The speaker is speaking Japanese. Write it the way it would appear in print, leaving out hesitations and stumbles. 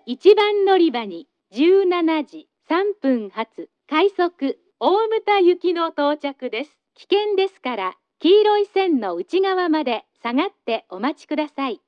1番乗り場に17時3分発快速大牟田行きの到着です。危険ですから黄色い線の内側まで下がってお待ちください。